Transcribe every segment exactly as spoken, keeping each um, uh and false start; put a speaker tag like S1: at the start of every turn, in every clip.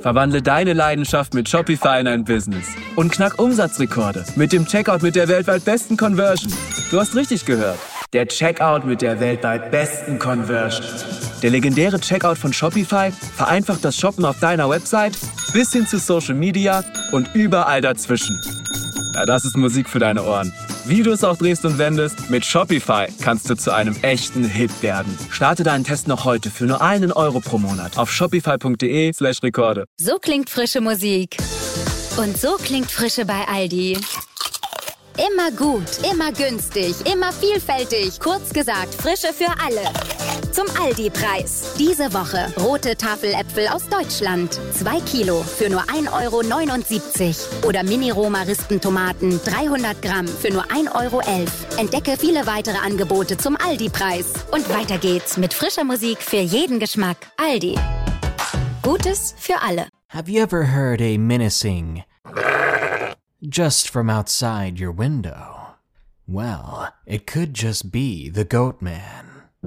S1: Verwandle deine Leidenschaft mit Shopify in ein Business und knack Umsatzrekorde mit dem Checkout mit der weltweit besten Conversion. Du hast richtig gehört. Der Checkout mit der weltweit besten Conversion. Der legendäre Checkout von Shopify vereinfacht das Shoppen auf deiner Website bis hin zu Social Media und überall dazwischen. Ja, das ist Musik für deine Ohren. Wie du es auch drehst und wendest, mit Shopify kannst du zu einem echten Hit werden. Starte deinen Test noch heute für nur einen Euro pro Monat auf shopify.de slash Rekorde.
S2: So klingt frische Musik. Und so klingt Frische bei Aldi. Immer gut, immer günstig, immer vielfältig. Kurz gesagt, Frische für alle. Zum Aldi-Preis. Diese Woche rote Tafeläpfel aus Deutschland. Zwei Kilo für nur ein Euro neunundsiebzig. Oder Mini-Roma-Rispentomaten dreihundert Gramm für nur ein Euro elf. Entdecke viele weitere Angebote zum Aldi-Preis. Und weiter geht's mit frischer Musik für jeden Geschmack. Aldi. Gutes für alle.
S3: Have you ever heard a menacing just from outside your window? Well, it could just be the Goat Man.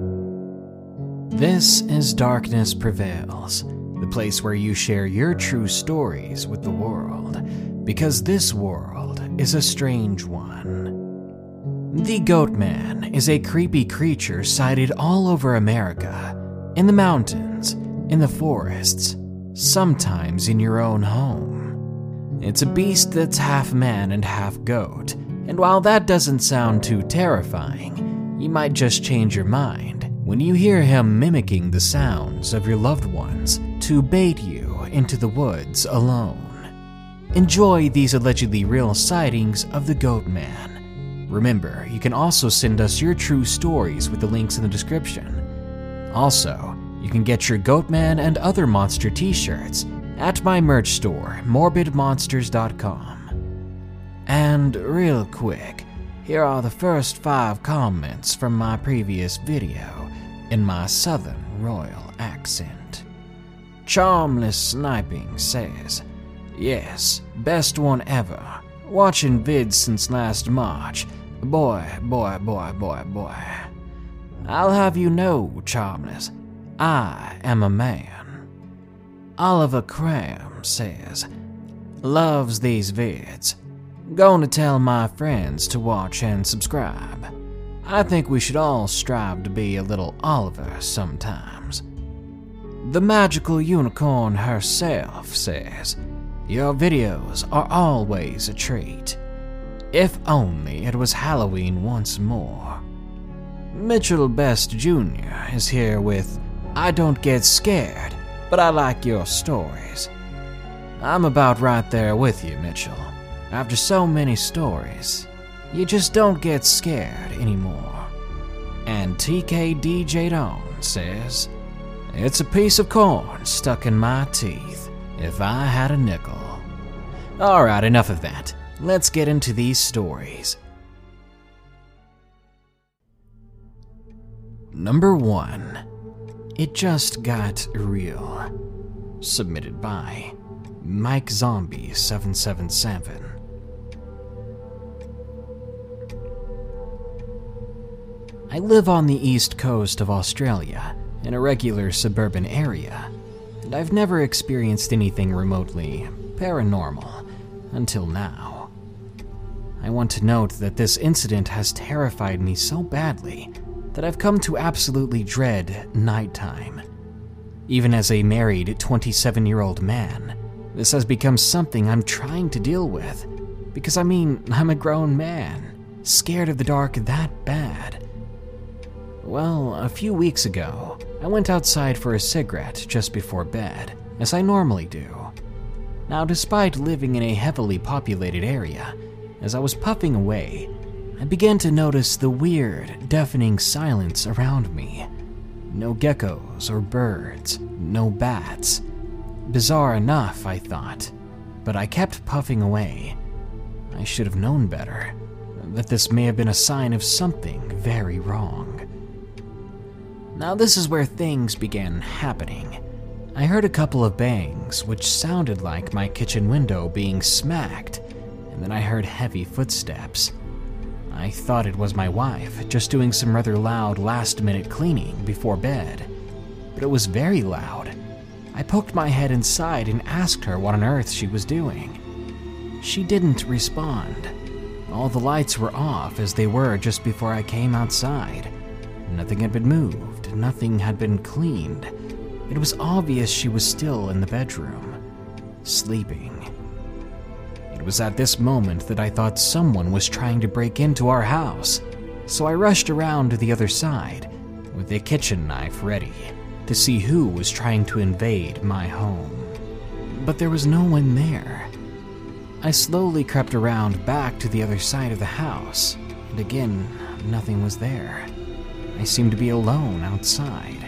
S3: This is Darkness Prevails, the place where you share your true stories with the world, because this world is a strange one. The Goat Man is a creepy creature sighted all over America, in the mountains, in the forests, sometimes in your own home. It's a beast that's half man and half goat, and while that doesn't sound too terrifying, you might just change your mind when you hear him mimicking the sounds of your loved ones to bait you into the woods alone. Enjoy these allegedly real sightings of the Goat Man. Remember, you can also send us your true stories with the links in the description. Also, you can get your Goat Man and other monster t-shirts at my merch store, morbid monsters dot com. And real quick, here are the first five comments from my previous video in my southern royal accent. Charmless Sniping says, yes, best one ever. Watching vids since last March. Boy, boy, boy, boy, boy. I'll have you know, Charmless, I am a man. Oliver Cram says, loves these vids. Gonna tell my friends to watch and subscribe. I think we should all strive to be a little Oliver sometimes. The Magical Unicorn herself says, your videos are always a treat. If only it was Halloween once more. Mitchell Best Junior is here with, I don't get scared, but I like your stories. I'm about right there with you, Mitchell. After so many stories, you just don't get scared anymore. And T K D J Dawn says, it's a piece of corn stuck in my teeth if I had a nickel. Alright, enough of that. Let's get into these stories. Number one. It Just Got Real. Submitted by Mike Zombie seven seven seven. I live on the east coast of Australia, in a regular suburban area, and I've never experienced anything remotely paranormal until now. I want to note that this incident has terrified me so badly that I've come to absolutely dread nighttime. Even as a married twenty-seven-year-old man, this has become something I'm trying to deal with, because I mean, I'm a grown man, scared of the dark that bad. Well, a few weeks ago, I went outside for a cigarette just before bed, as I normally do. Now, despite living in a heavily populated area, as I was puffing away, I began to notice the weird, deafening silence around me. No geckos or birds, no bats. Bizarre enough, I thought, but I kept puffing away. I should have known better, that this may have been a sign of something very wrong. Now this is where things began happening. I heard a couple of bangs, which sounded like my kitchen window being smacked, and then I heard heavy footsteps. I thought it was my wife, just doing some rather loud last-minute cleaning before bed, but it was very loud. I poked my head inside and asked her what on earth she was doing. She didn't respond. All the lights were off as they were just before I came outside. Nothing had been moved, nothing had been cleaned. It was obvious she was still in the bedroom, sleeping. It was at this moment that I thought someone was trying to break into our house, so I rushed around to the other side with a kitchen knife ready to see who was trying to invade my home. But there was no one there. I slowly crept around back to the other side of the house, and again, nothing was there. I seemed to be alone outside.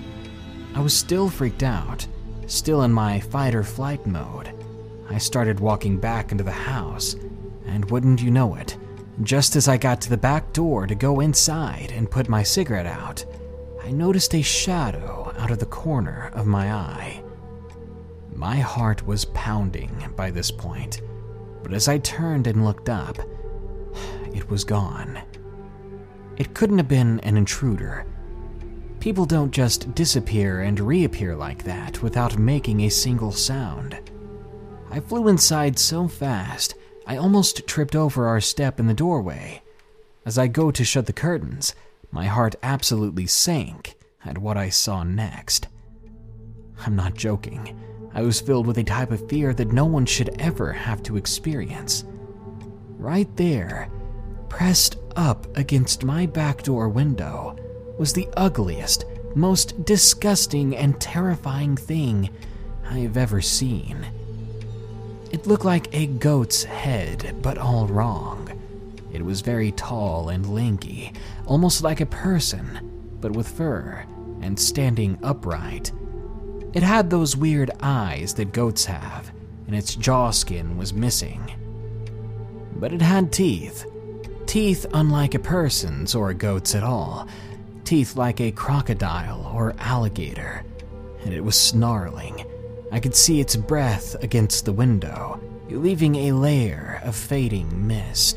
S3: I was still freaked out, still in my fight-or-flight mode. I started walking back into the house, and wouldn't you know it, just as I got to the back door to go inside and put my cigarette out, I noticed a shadow out of the corner of my eye. My heart was pounding by this point, but as I turned and looked up, it was gone. It couldn't have been an intruder. People don't just disappear and reappear like that without making a single sound. I flew inside so fast, I almost tripped over our step in the doorway. As I go to shut the curtains, my heart absolutely sank at what I saw next. I'm not joking. I was filled with a type of fear that no one should ever have to experience. Right there, pressed up against my back door window, was the ugliest, most disgusting and terrifying thing I have ever seen. It looked like a goat's head, but all wrong. It was very tall and lanky, almost like a person, but with fur and standing upright. It had those weird eyes that goats have, and its jaw skin was missing. But it had teeth. Teeth unlike a person's or a goat's at all. Teeth like a crocodile or alligator. And it was snarling. I could see its breath against the window, leaving a layer of fading mist.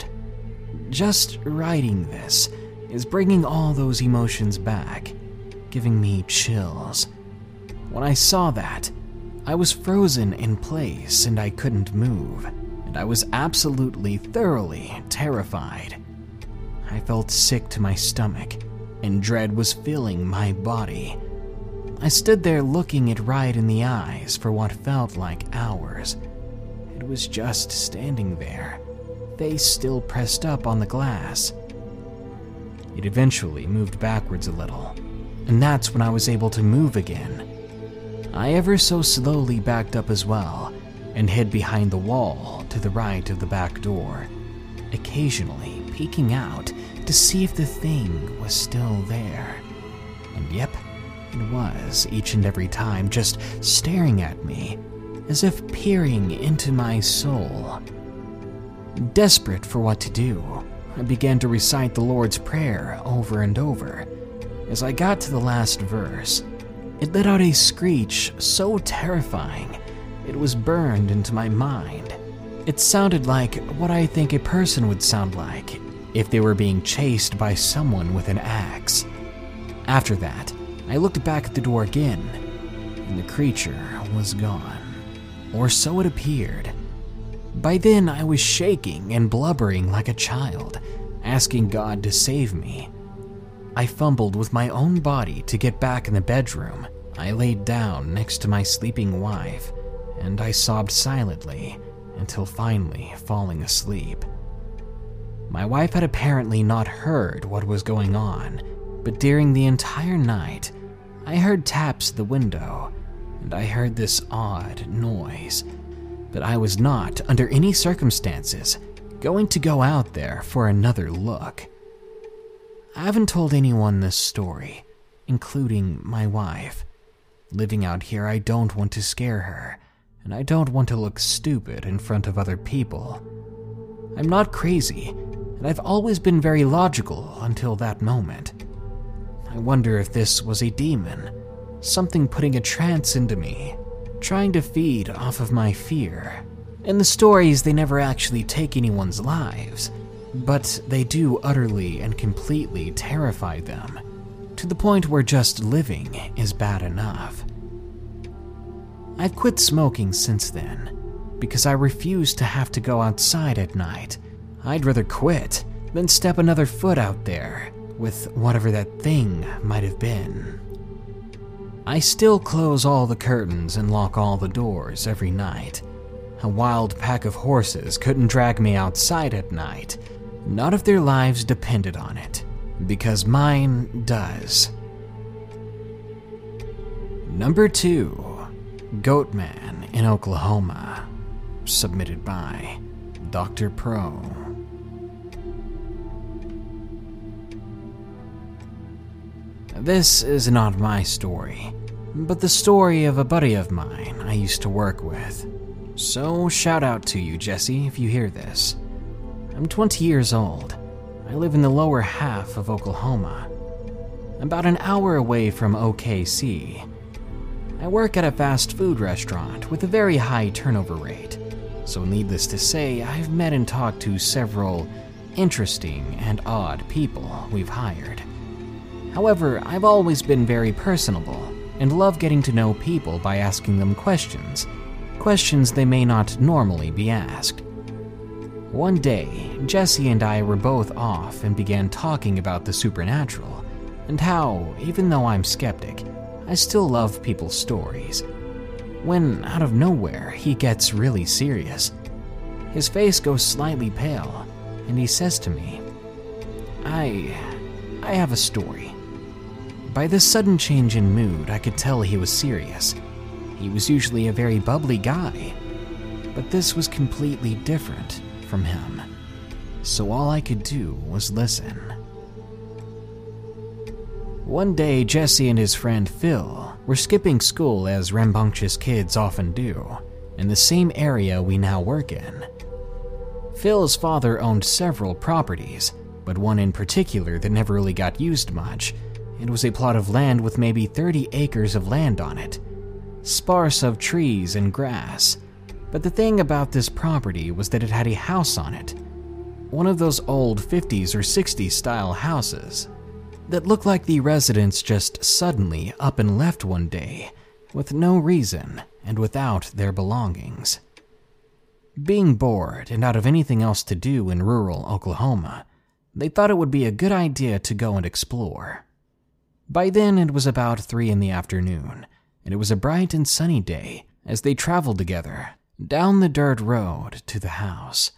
S3: Just writing this is bringing all those emotions back, giving me chills. When I saw that, I was frozen in place and I couldn't move, and I was absolutely, thoroughly terrified. I felt sick to my stomach, and dread was filling my body. I stood there looking it right in the eyes for what felt like hours. It was just standing there, face still pressed up on the glass. It eventually moved backwards a little, and that's when I was able to move again. I ever so slowly backed up as well, and hid behind the wall to the right of the back door, occasionally peeking out to see if the thing was still there. And yep, it was each and every time, just staring at me, as if peering into my soul. Desperate for what to do, I began to recite the Lord's Prayer over and over. As I got to the last verse, it let out a screech so terrifying, it was burned into my mind. It sounded like what I think a person would sound like if they were being chased by someone with an axe. After that, I looked back at the door again, and the creature was gone. Or so it appeared. By then, I was shaking and blubbering like a child, asking God to save me. I fumbled with my own body to get back in the bedroom. I laid down next to my sleeping wife, and I sobbed silently until finally falling asleep. My wife had apparently not heard what was going on, but during the entire night, I heard taps at the window, and I heard this odd noise, but I was not, under any circumstances, going to go out there for another look. I haven't told anyone this story, including my wife. Living out here, I don't want to scare her, and I don't want to look stupid in front of other people. I'm not crazy, and I've always been very logical until that moment. I wonder if this was a demon, something putting a trance into me, trying to feed off of my fear. In the stories, they never actually take anyone's lives, but they do utterly and completely terrify them, to the point where just living is bad enough. I've quit smoking since then, because I refuse to have to go outside at night. I'd rather quit than step another foot out there with whatever that thing might have been. I still close all the curtains and lock all the doors every night. A wild pack of horses couldn't drag me outside at night, not if their lives depended on it, because mine does. Number two, Goatman in Oklahoma, submitted by Doctor Pro. This is not my story, but the story of a buddy of mine I used to work with. So shout out to you, Jesse, if you hear this. I'm twenty years old. I live in the lower half of Oklahoma, about an hour away from O K C. I work at a fast food restaurant with a very high turnover rate, so needless to say, I've met and talked to several interesting and odd people we've hired. However, I've always been very personable and love getting to know people by asking them questions, questions they may not normally be asked. One day, Jesse and I were both off and began talking about the supernatural and how, even though I'm skeptic, I still love people's stories. When, out of nowhere, he gets really serious. His face goes slightly pale, and he says to me, I... I have a story. By this sudden change in mood, I could tell he was serious. He was usually a very bubbly guy, but this was completely different from him. So all I could do was listen. One day, Jesse and his friend Phil were skipping school as rambunctious kids often do, in the same area we now work in. Phil's father owned several properties, but one in particular that never really got used much. It was a plot of land with maybe thirty acres of land on it, sparse of trees and grass. But the thing about this property was that it had a house on it, one of those old fifties or sixties style houses that looked like the residents just suddenly up and left one day with no reason and without their belongings. Being bored and out of anything else to do in rural Oklahoma, they thought it would be a good idea to go and explore. By then it was about three in the afternoon, and it was a bright and sunny day as they traveled together down the dirt road to the house.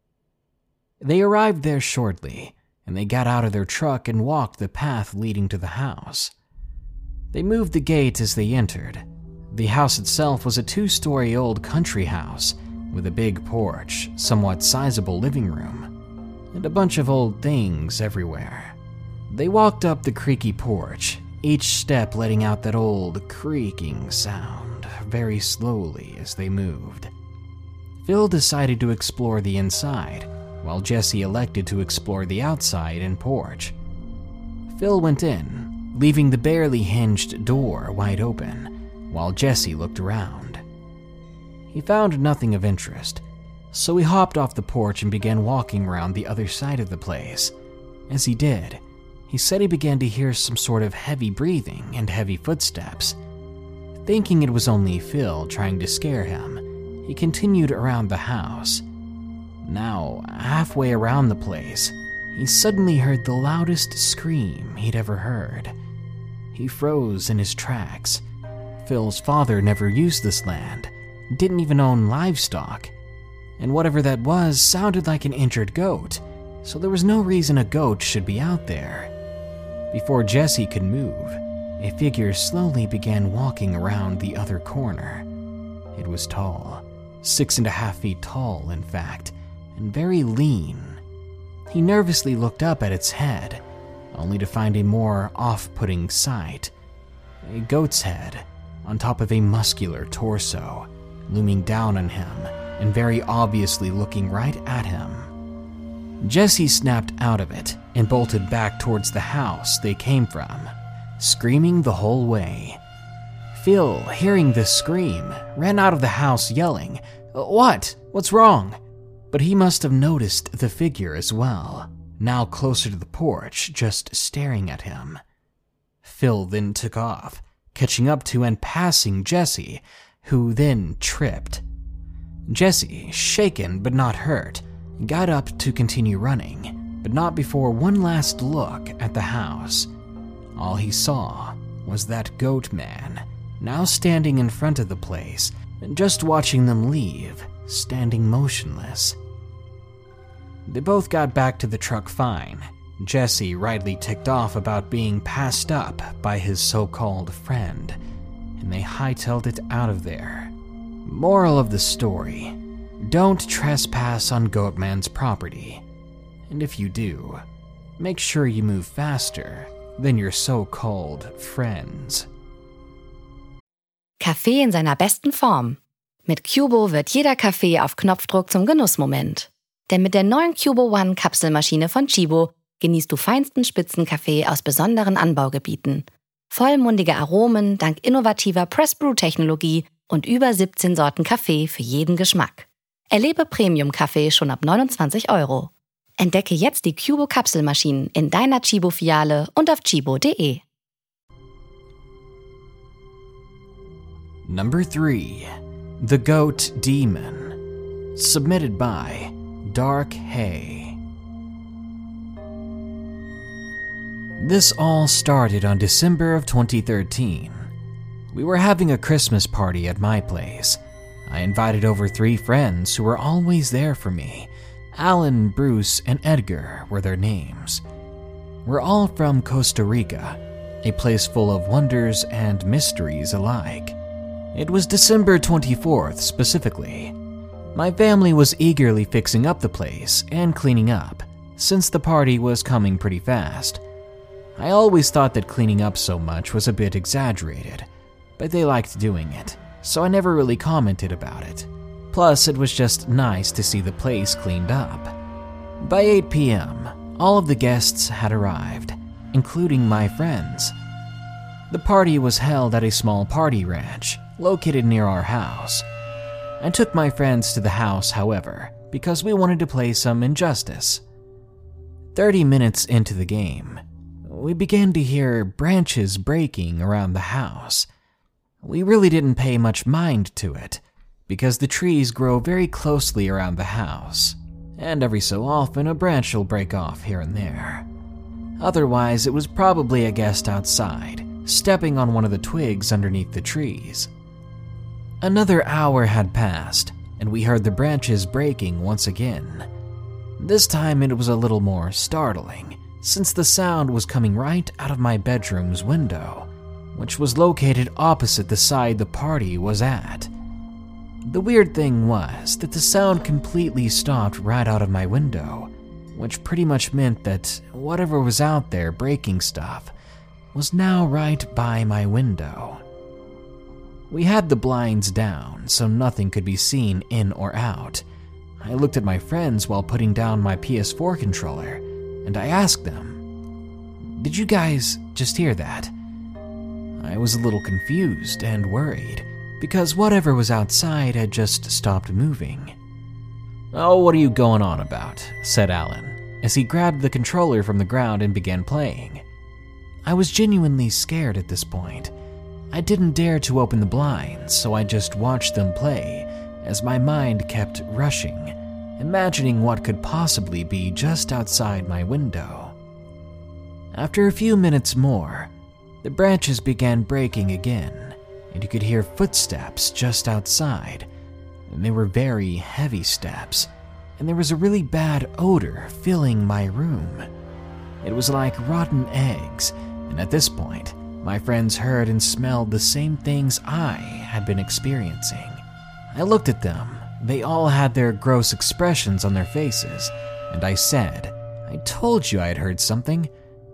S3: They arrived there shortly, and they got out of their truck and walked the path leading to the house. They moved the gate as they entered. The house itself was a two-story old country house with a big porch, somewhat sizable living room, and a bunch of old things everywhere. They walked up the creaky porch, each step letting out that old creaking sound very slowly as they moved. Phil decided to explore the inside, while Jesse elected to explore the outside and porch. Phil went in, leaving the barely hinged door wide open, while Jesse looked around. He found nothing of interest, so he hopped off the porch and began walking around the other side of the place. As he did, he said he began to hear some sort of heavy breathing and heavy footsteps. Thinking it was only Phil trying to scare him, he continued around the house. Now, halfway around the place, he suddenly heard the loudest scream he'd ever heard. He froze in his tracks. Phil's father never used this land, didn't even own livestock, and whatever that was sounded like an injured goat, so there was no reason a goat should be out there. Before Jesse could move, a figure slowly began walking around the other corner. It was tall, six and a half feet tall, in fact, and very lean. He nervously looked up at its head, only to find a more off-putting sight. A goat's head on top of a muscular torso, looming down on him and very obviously looking right at him. Jesse snapped out of it and bolted back towards the house they came from, screaming the whole way. Phil, hearing this scream, ran out of the house yelling, "What? What's wrong?" But he must have noticed the figure as well, now closer to the porch, just staring at him. Phil then took off, catching up to and passing Jesse, who then tripped. Jesse, shaken but not hurt, got up to continue running, but not before one last look at the house. All he saw was that goat man, now standing in front of the place, and just watching them leave, standing motionless. They both got back to the truck fine, Jesse rightly ticked off about being passed up by his so-called friend, and they hightailed it out of there. Moral of the story: don't trespass on Goatman's property, and if you do, make sure you move faster than your so-called friends.
S2: Kaffee in seiner besten Form. Mit Cubo wird jeder Kaffee auf Knopfdruck zum Genussmoment. Denn mit der neuen Cubo One Kapselmaschine von Chibo genießt du feinsten Spitzenkaffee aus besonderen Anbaugebieten. Vollmundige Aromen dank innovativer Press-Brew-Technologie und über siebzehn Sorten Kaffee für jeden Geschmack. Erlebe Premium-Kaffee schon ab neunundzwanzig Euro. Entdecke jetzt die Cubo Kapselmaschinen in deiner Chibo-Filiale und auf chibo punkt de.
S3: Number three. The Goat Demon. Submitted by Dark Hay. This all started on December of twenty thirteen. We were having a Christmas party at my place. I invited over three friends who were always there for me. Alan, Bruce, and Edgar were their names. We're all from Costa Rica, a place full of wonders and mysteries alike. It was December twenty-fourth specifically. My family was eagerly fixing up the place and cleaning up, since the party was coming pretty fast. I always thought that cleaning up so much was a bit exaggerated, but they liked doing it, so I never really commented about it. Plus, it was just nice to see the place cleaned up. By eight p.m., all of the guests had arrived, including my friends. The party was held at a small party ranch located near our house. I took my friends to the house, however, because we wanted to play some Injustice. Thirty minutes into the game, we began to hear branches breaking around the house. We really didn't pay much mind to it, because the trees grow very closely around the house, and every so often a branch will break off here and there. Otherwise, it was probably a guest outside, stepping on one of the twigs underneath the trees. Another hour had passed, and we heard the branches breaking once again. This time it was a little more startling, since the sound was coming right out of my bedroom's window, which was located opposite the side the party was at. The weird thing was that the sound completely stopped right out of my window, which pretty much meant that whatever was out there breaking stuff was now right by my window. We had the blinds down, so nothing could be seen in or out. I looked at my friends while putting down my P S four controller, and I asked them, "Did you guys just hear that?" I was a little confused and worried, because whatever was outside had just stopped moving. "Oh, what are you going on about?" said Alan, as he grabbed the controller from the ground and began playing. I was genuinely scared at this point. I didn't dare to open the blinds, so I just watched them play, as my mind kept rushing, imagining what could possibly be just outside my window. After a few minutes more, the branches began breaking again, and you could hear footsteps just outside, and they were very heavy steps, and there was a really bad odor filling my room. It was like rotten eggs, and at this point, my friends heard and smelled the same things I had been experiencing. I looked at them. They all had their gross expressions on their faces, and I said, "I told you I had heard something."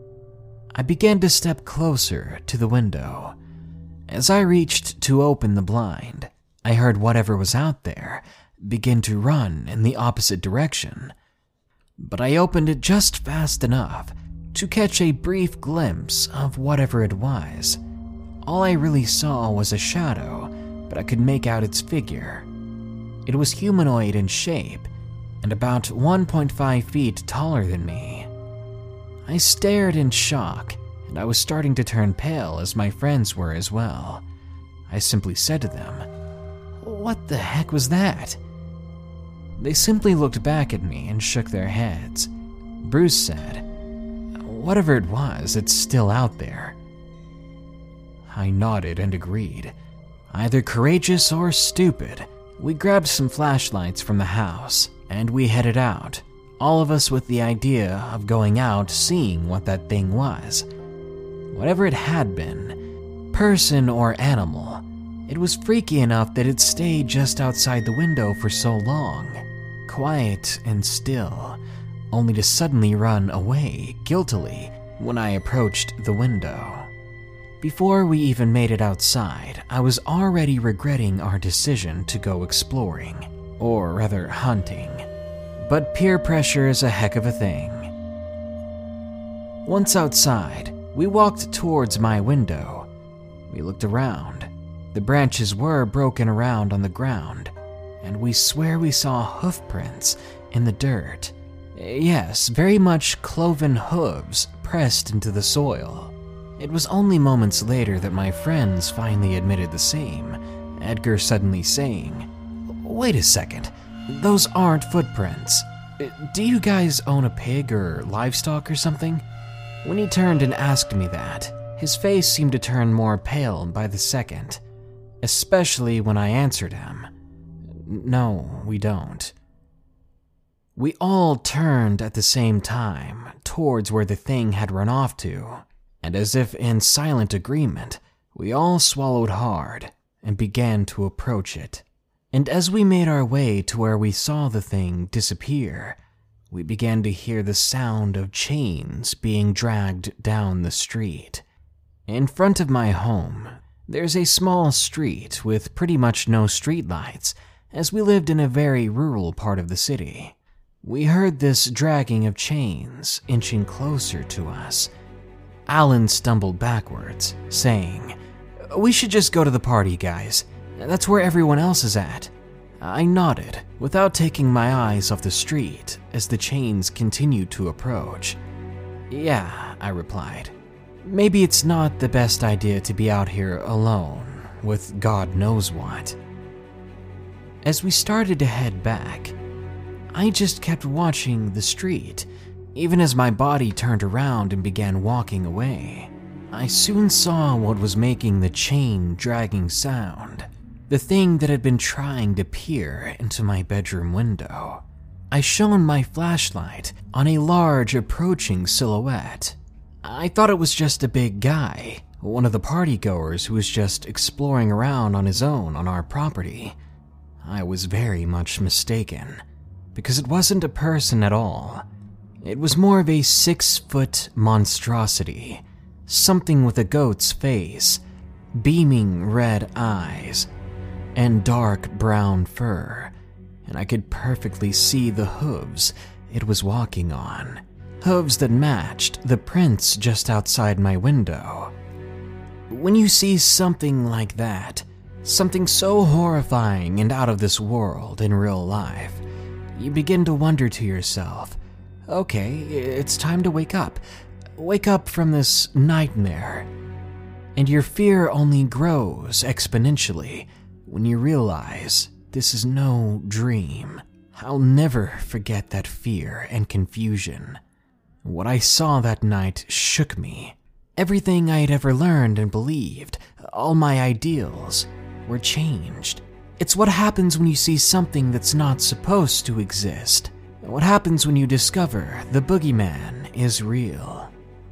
S3: I began to step closer to the window. As I reached to open the blind, I heard whatever was out there begin to run in the opposite direction. But I opened it just fast enough to catch a brief glimpse of whatever it was. All I really saw was a shadow, but I could make out its figure. It was humanoid in shape, and about one point five feet taller than me. I stared in shock, and I was starting to turn pale as my friends were as well. I simply said to them, What the heck was that? They simply looked back at me and shook their heads. Bruce said, "Whatever it was, it's still out there." I nodded and agreed. Either courageous or stupid, we grabbed some flashlights from the house and we headed out, all of us with the idea of going out seeing what that thing was. Whatever it had been, person or animal, it was freaky enough that it stayed just outside the window for so long, quiet and still, only to suddenly run away guiltily when I approached the window. Before we even made it outside, I was already regretting our decision to go exploring, or rather hunting. But peer pressure is a heck of a thing. Once outside, we walked towards my window. We looked around. The branches were broken around on the ground, and we swear we saw hoof prints in the dirt. Yes, very much cloven hooves pressed into the soil. It was only moments later that my friends finally admitted the same, Edgar suddenly saying, "Wait a second, those aren't footprints. Do you guys own a pig or livestock or something?" When he turned and asked me that, his face seemed to turn more pale by the second, especially when I answered him, "No, we don't." We all turned at the same time towards where the thing had run off to, and as if in silent agreement, we all swallowed hard and began to approach it. And as we made our way to where we saw the thing disappear, we began to hear the sound of chains being dragged down the street. In front of my home, there's a small street with pretty much no streetlights, as we lived in a very rural part of the city. We heard this dragging of chains inching closer to us. Alan stumbled backwards, saying, "We should just go to the party, guys. That's where everyone else is at." I nodded, without taking my eyes off the street as the chains continued to approach. "Yeah," I replied. "Maybe it's not the best idea to be out here alone, with God knows what." As we started to head back, I just kept watching the street, even as my body turned around and began walking away. I soon saw what was making the chain dragging sound, the thing that had been trying to peer into my bedroom window. I shone my flashlight on a large approaching silhouette. I thought it was just a big guy, one of the partygoers who was just exploring around on his own on our property. I was very much mistaken, because it wasn't a person at all. It was more of a six-foot monstrosity, something with a goat's face, beaming red eyes, and dark brown fur, and I could perfectly see the hooves it was walking on, hooves that matched the prints just outside my window. When you see something like that, something so horrifying and out of this world in real life, you begin to wonder to yourself, okay, it's time to wake up. Wake up from this nightmare. And your fear only grows exponentially when you realize this is no dream. I'll never forget that fear and confusion. What I saw that night shook me. Everything I had ever learned and believed, all my ideals, were changed. It's what happens when you see something that's not supposed to exist. What happens when you discover the boogeyman is real.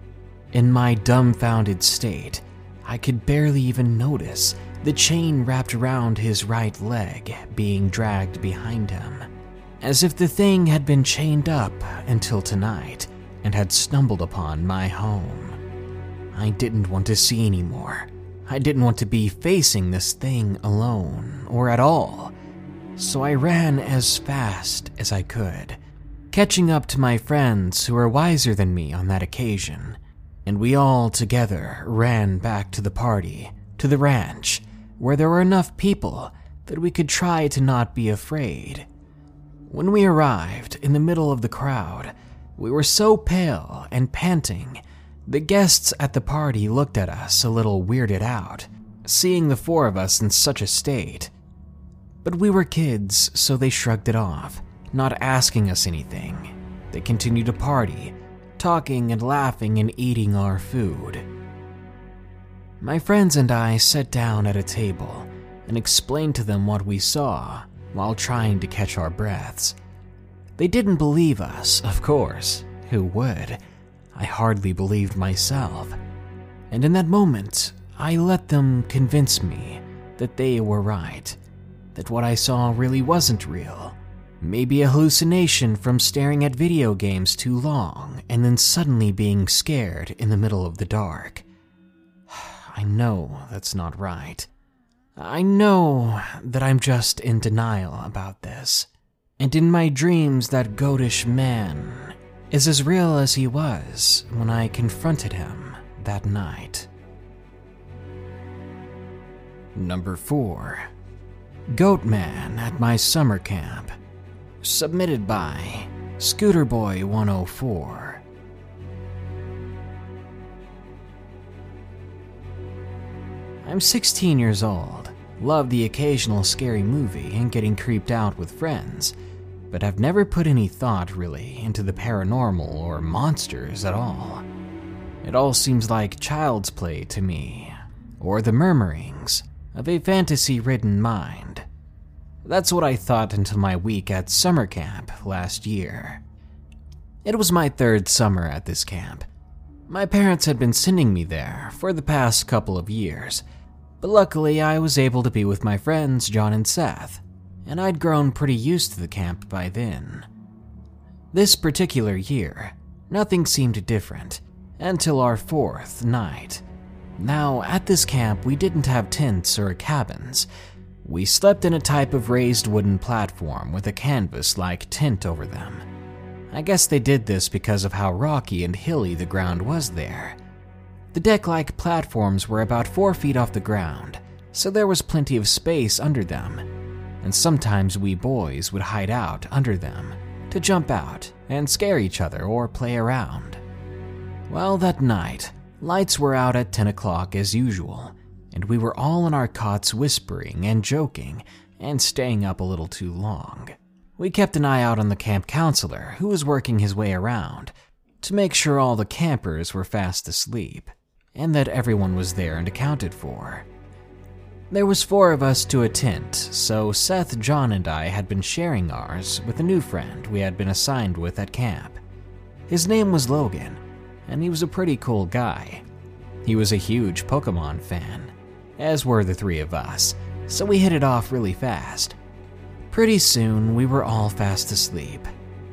S3: In my dumbfounded state, I could barely even notice the chain wrapped around his right leg being dragged behind him, as if the thing had been chained up until tonight and had stumbled upon my home. I didn't want to see anymore. I didn't want to be facing this thing alone, or at all. So I ran as fast as I could, catching up to my friends who were wiser than me on that occasion, and we all together ran back to the party, to the ranch, where there were enough people that we could try to not be afraid. When we arrived in the middle of the crowd, we were so pale and panting, the guests at the party looked at us a little weirded out, seeing the four of us in such a state. But we were kids, so they shrugged it off, not asking us anything. They continued to party, talking and laughing and eating our food. My friends and I sat down at a table and explained to them what we saw while trying to catch our breaths. They didn't believe us, of course. Who would? I hardly believed myself. And in that moment, I let them convince me that they were right, that what I saw really wasn't real. Maybe a hallucination from staring at video games too long and then suddenly being scared in the middle of the dark. I know that's not right. I know that I'm just in denial about this. And in my dreams, that goatish man is as real as he was when I confronted him that night. Number four. Goat Man at My Summer Camp. Submitted by Scooterboy one oh four. I'm sixteen years old, love the occasional scary movie and getting creeped out with friends, but have never put any thought really into the paranormal or monsters at all. It all seems like child's play to me, or the murmurings of a fantasy-ridden mind. That's what I thought until my week at summer camp last year. It was my third summer at this camp. My parents had been sending me there for the past couple of years, but luckily I was able to be with my friends John and Seth, and I'd grown pretty used to the camp by then. This particular year, nothing seemed different until our fourth night. Now, at this camp, we didn't have tents or cabins. We slept in a type of raised wooden platform with a canvas-like tent over them. I guess they did this because of how rocky and hilly the ground was there. The deck-like platforms were about four feet off the ground, so there was plenty of space under them, and sometimes we boys would hide out under them to jump out and scare each other or play around. Well, that night, lights were out at ten o'clock as usual, and we were all in our cots whispering and joking and staying up a little too long. We kept an eye out on the camp counselor, who was working his way around, to make sure all the campers were fast asleep, and that everyone was there and accounted for. There was four of us to a tent, so Seth, John, and I had been sharing ours with a new friend we had been assigned with at camp. His name was Logan, and he was a pretty cool guy. He was a huge Pokemon fan, as were the three of us, so we hit it off really fast. Pretty soon, we were all fast asleep.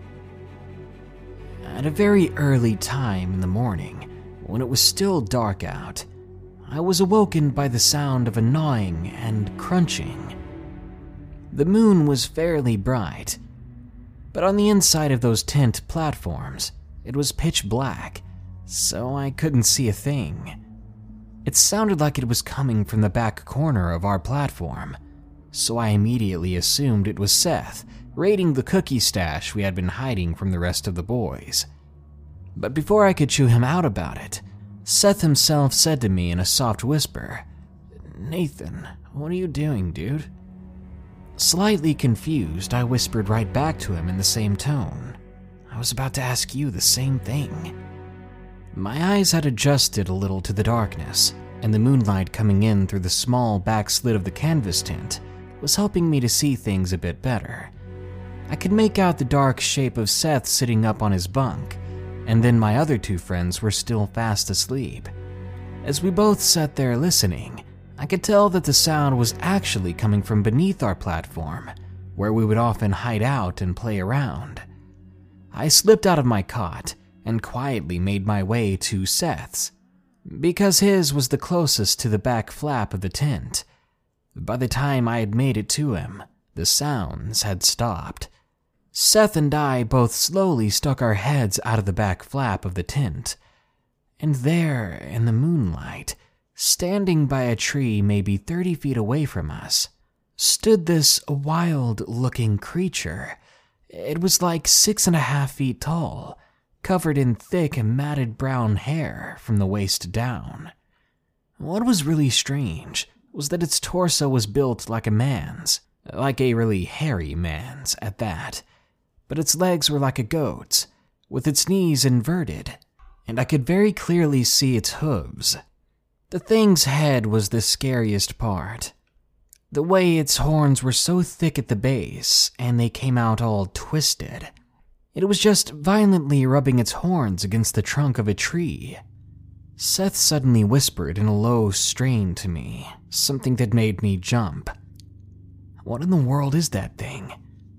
S3: At a very early time in the morning, when it was still dark out, I was awoken by the sound of a gnawing and crunching. The moon was fairly bright, but on the inside of those tent platforms, it was pitch black, so I couldn't see a thing. It sounded like it was coming from the back corner of our platform, so I immediately assumed it was Seth raiding the cookie stash we had been hiding from the rest of the boys. But before I could chew him out about it, Seth himself said to me in a soft whisper, "Nathan, what are you doing, dude?" Slightly confused, I whispered right back to him in the same tone. "I was about to ask you the same thing." My eyes had adjusted a little to the darkness, and the moonlight coming in through the small back slit of the canvas tent was helping me to see things a bit better. I could make out the dark shape of Seth sitting up on his bunk, and then my other two friends were still fast asleep. As we both sat there listening, I could tell that the sound was actually coming from beneath our platform, where we would often hide out and play around. I slipped out of my cot and quietly made my way to Seth's, because his was the closest to the back flap of the tent. By the time I had made it to him, the sounds had stopped. Seth and I both slowly stuck our heads out of the back flap of the tent, and there in the moonlight, standing by a tree maybe thirty feet away from us, stood this wild-looking creature. It was like six and a half feet tall, covered in thick matted brown hair from the waist down. What was really strange was that its torso was built like a man's, like a really hairy man's at that. But its legs were like a goat's, with its knees inverted, and I could very clearly see its hooves. The thing's head was the scariest part. The way its horns were so thick at the base, and they came out all twisted. It was just violently rubbing its horns against the trunk of a tree. Seth suddenly whispered in a low strain to me, something that made me jump. What in the world is that thing?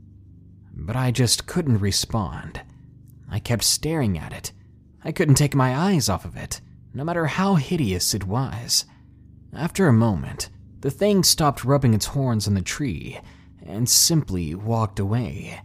S3: But I just couldn't respond. I kept staring at it. I couldn't take my eyes off of it, no matter how hideous it was. After a moment, the thing stopped rubbing its horns on the tree and simply walked away.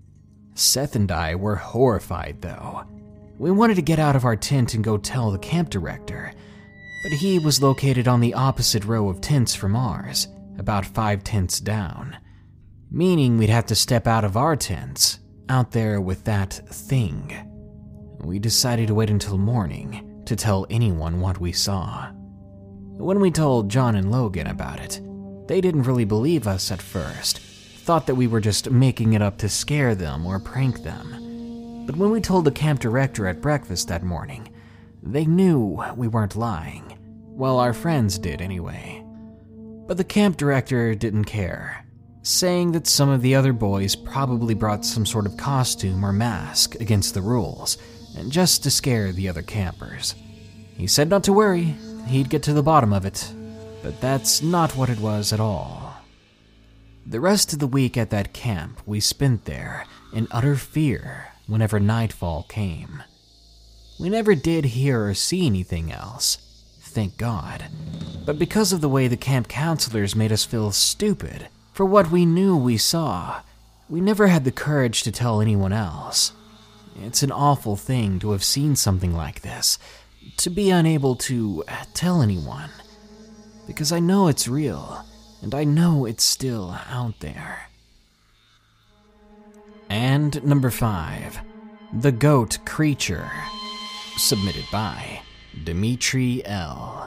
S3: Seth and I were horrified, though. We wanted to get out of our tent and go tell the camp director, but he was located on the opposite row of tents from ours, about five tents down, meaning we'd have to step out of our tents, out there with that thing. We decided to wait until morning to tell anyone what we saw. When we told John and Logan about it, they didn't really believe us at first, thought that we were just making it up to scare them or prank them. But when we told the camp director at breakfast that morning, they knew we weren't lying. Well, our friends did anyway. But the camp director didn't care, saying that some of the other boys probably brought some sort of costume or mask against the rules, and just to scare the other campers. He said not to worry, he'd get to the bottom of it, but that's not what it was at all. The rest of the week at that camp we spent there in utter fear whenever nightfall came. We never did hear or see anything else, thank God, but because of the way the camp counselors made us feel stupid for what we knew we saw, we never had the courage to tell anyone else. It's an awful thing to have seen something like this, to be unable to tell anyone, because I know it's real, and I know it's still out there. And number five, The Goat Creature, submitted by Dimitri L.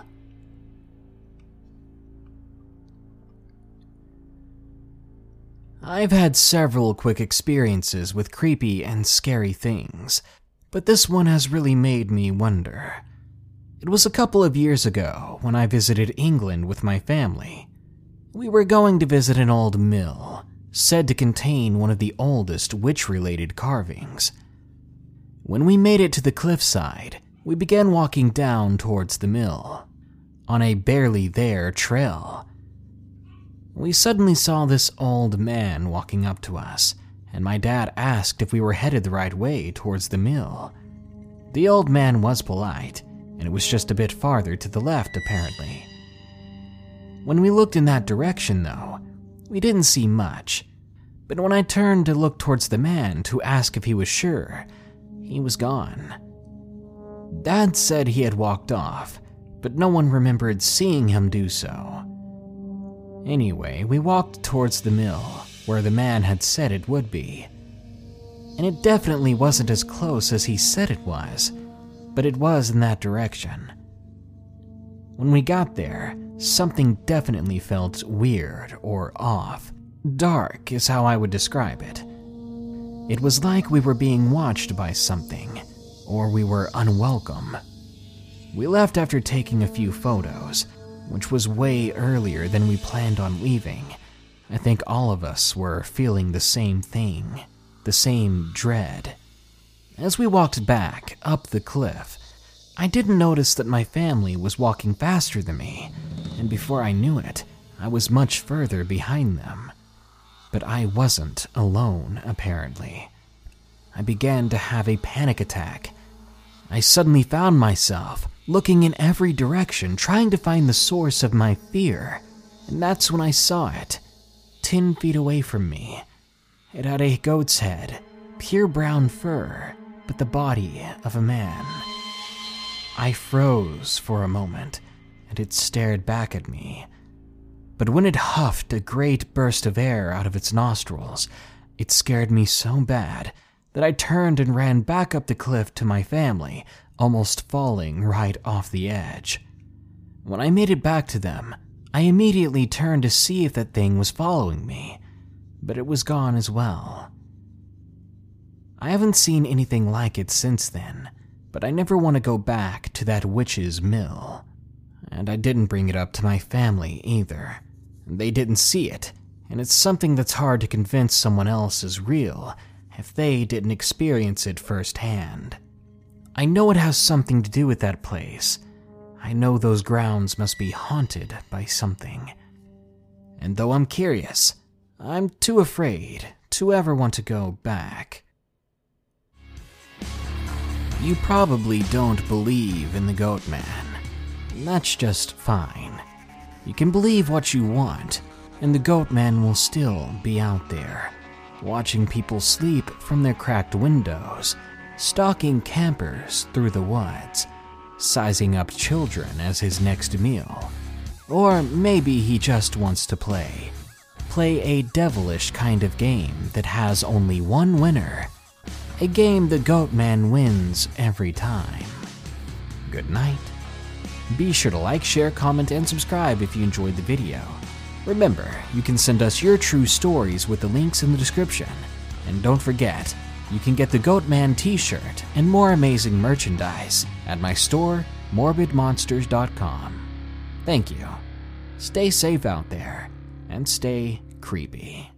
S3: I've had several quick experiences with creepy and scary things, but this one has really made me wonder. It was a couple of years ago when I visited England with my family. We were going to visit an old mill, said to contain one of the oldest witch-related carvings. When we made it to the cliffside, we began walking down towards the mill, on a barely there trail. We suddenly saw this old man walking up to us, and my dad asked if we were headed the right way towards the mill. The old man was polite, and it was just a bit farther to the left, apparently. When we looked in that direction, though, we didn't see much, but when I turned to look towards the man to ask if he was sure, he was gone. Dad said he had walked off, but no one remembered seeing him do so. Anyway, we walked towards the mill, where the man had said it would be. And it definitely wasn't as close as he said it was, but it was in that direction. When we got there, something definitely felt weird or off. Dark is how I would describe it. It was like we were being watched by something, or we were unwelcome. We left after taking a few photos, which was way earlier than we planned on leaving. I think all of us were feeling the same thing, the same dread. As we walked back up the cliff, I didn't notice that my family was walking faster than me, and before I knew it, I was much further behind them. But I wasn't alone, apparently. I began to have a panic attack. I suddenly found myself looking in every direction, trying to find the source of my fear, and that's when I saw it, ten feet away from me. It had a goat's head, pure brown fur, but the body of a man. I froze for a moment, and it stared back at me. But when it huffed a great burst of air out of its nostrils, it scared me so bad that I turned and ran back up the cliff to my family, almost falling right off the edge. When I made it back to them, I immediately turned to see if that thing was following me, but it was gone as well. I haven't seen anything like it since then, but I never want to go back to that witch's mill. And I didn't bring it up to my family either. They didn't see it, and it's something that's hard to convince someone else is real if they didn't experience it firsthand. I know it has something to do with that place. I know those grounds must be haunted by something. And though I'm curious, I'm too afraid to ever want to go back. You probably don't believe in the Goat Man. That's just fine. You can believe what you want, and the Goat Man will still be out there, watching people sleep from their cracked windows, stalking campers through the woods, sizing up children as his next meal. Or maybe he just wants to play. Play a devilish kind of game that has only one winner. A game the Goat Man wins every time. Good night. Be sure to like, share, comment, and subscribe if you enjoyed the video. Remember, you can send us your true stories with the links in the description. And don't forget, you can get the Goat Man t-shirt and more amazing merchandise at my store, morbid monsters dot com. Thank you. Stay safe out there, and stay creepy.